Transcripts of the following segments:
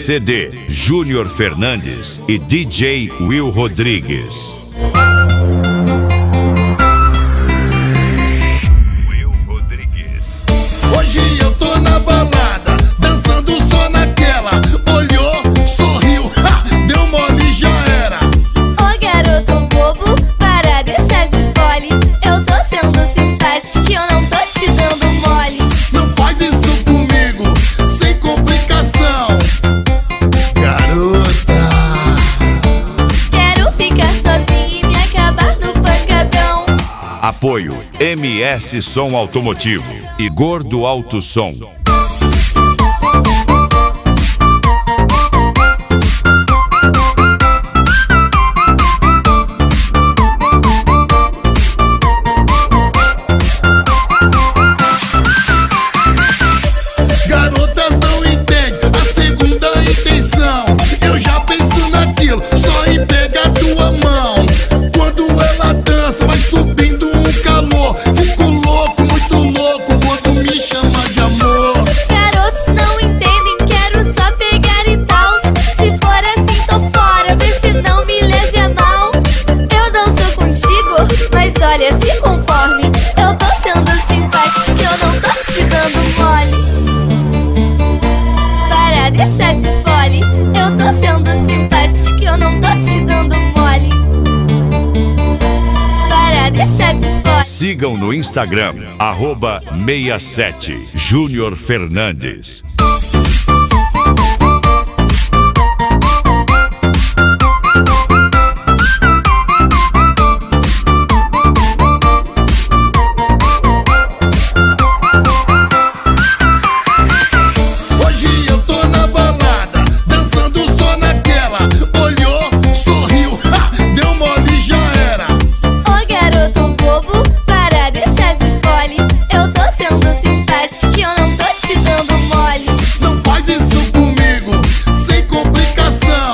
CD Júnior Fernandes e DJ Will Rodrigues. Hoje eu tô na balada, dançando só naquela. Olhou, sorriu, ha, deu mole, já era. Ô garoto bobo, para deixar de fole. Eu tô sendo simpática e eu não tô te dando mole. Não faz isso comigo, sem complicação, garota. Quero ficar sozinha e me acabar no pancadão. Apoio MS Som Automotivo e Gordo Alto Som. Garotas não entendem a segunda intenção. Eu já penso naquilo, só em pegar tua mão. Quando ela dança, vai subindo um calor. Fico louco, muito louco, quando me chama de amor. Garotos não entendem, quero só pegar e tal. Se for assim tô fora, vê se não me leve a mal. Eu danço contigo, mas olha, se conforme. Eu tô sendo simpática, eu não tô te dando mole. Para deixar de fole. Eu tô sendo simpática, eu não tô te dando mole. Para deixar de fole. Sigam no Instagram, @67 Júnior Fernandes. Hoje eu tô na balada, dançando só naquela. Olhou, sorriu, ha, deu mole, já era. Ô garoto bobo, para deixar de fole. Eu tô sendo simpática e eu não tô te dando mole. Não faz isso comigo, sem complicação,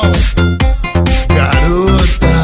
garota.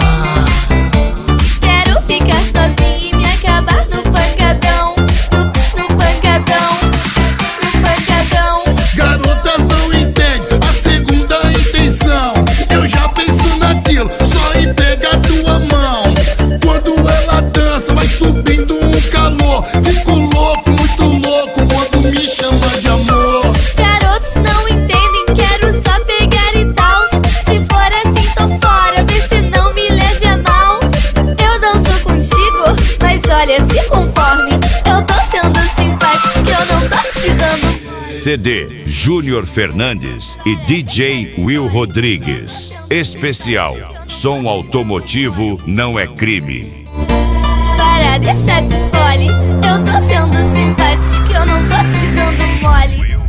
Quero ficar sozinha e me acabar no pancadão. No pancadão, no pancadão. Garotas não entendem a segunda intenção. Eu já penso naquilo, só em pegar tua mão. Quando ela dança, vai subindo um calor. Fico louco, muito louco, quando me chama de amor. Garotos não entendem, quero só pegar e tal. Se for assim tô fora, vê se não me leve a mal. Eu danço contigo, mas olha, se conforme. Eu tô sendo simpática, eu não tô te dando. CD Júnior Fernandes e DJ Will Rodrigues. Especial Som Automotivo não é crime. Para deixar de fole. Eu tô sendo simpática, eu não tô te dando mole.